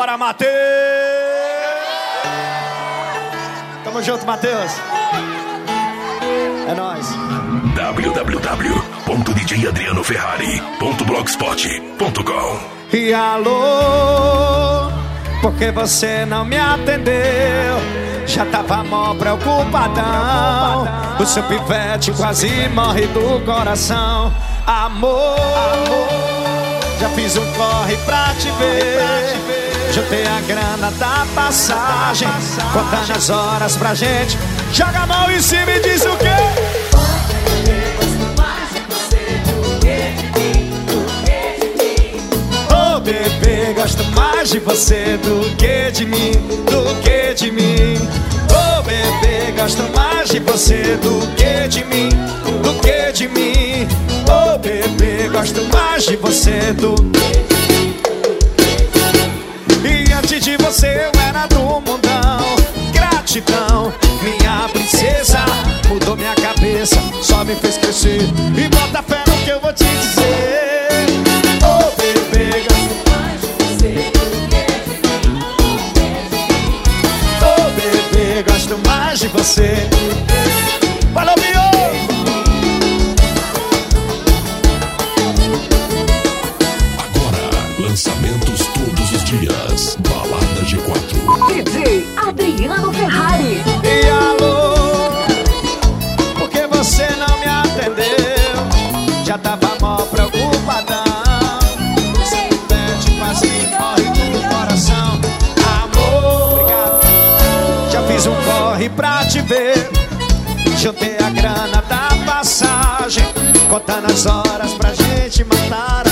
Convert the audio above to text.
Bora, Matheus! Tamo junto, Matheus. É nóis. www.djadrianoferrari.blogspot.com. E alô, por que você não me atendeu? Já tava mó preocupadão. O seu pivete quase morre do coração. Amor, já fiz um corre pra te ver. Juntei a grana da passagem, contando as horas pra gente. Joga a mão em cima e diz o quê? Oh, bebê, gosto mais de você do que de mim, do que de mim. Oh, bebê, gosto mais de você do que de mim, do que de mim. Oh, bebê, gosto mais de você do que de mim. E antes de você eu era do mundão. Gratidão, minha princesa, mudou minha cabeça, só me fez crescer. E bota fé no que eu vou te dizer. Oh, bebê, gosto mais de você do que de mim. Oh, bebê, gosto mais de você. Valeu, Bio! Agora, lançamentos todos os dias. Balada G4. DJ Adriano Ferrari. E alô, por que você não me atendeu? Já tava mó preocupadão. Você me pede, quase morre do coração. Amor, obrigado. Já fiz um corre pra te ver. Juntei a grana da passagem, contando as horas pra gente matar